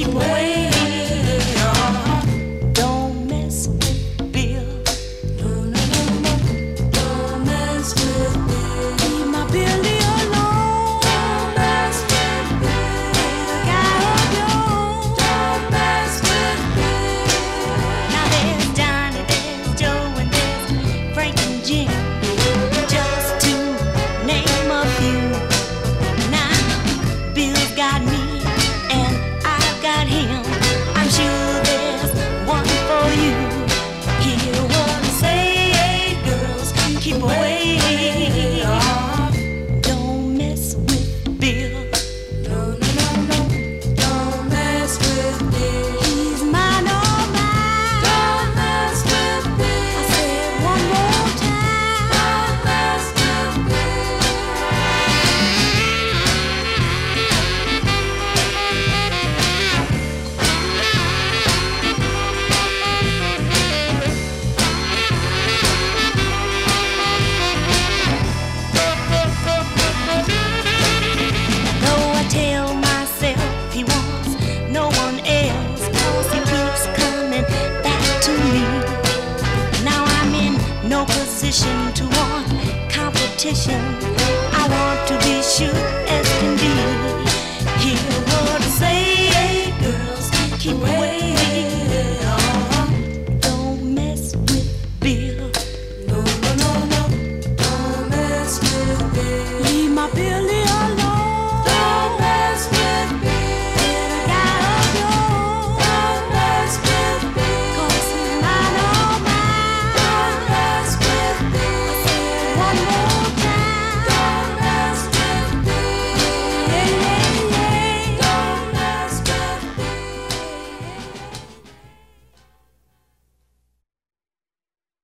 keep away. Don't mess with Bill. No, no, no, no. Don't mess with Bill. Leave my Billy alone. Don't mess with Bill. Guy of your own. Don't mess with Bill. Now there's Johnny, there's Joe, and there's Frank and Jim, just to name a few. Now Bill's got me and I've got him. I'm sure there's one for you. Hear what I say, girls, keep away. Don't mess with Bill. No, no, no, no. Don't mess with Bill. He's mine, all mine. Don't mess with Bill. I said one more time. Don't mess with Bill. Though I tell myself he wants no one else, 'cause he keeps coming back to me. Now I'm in no position to want competition.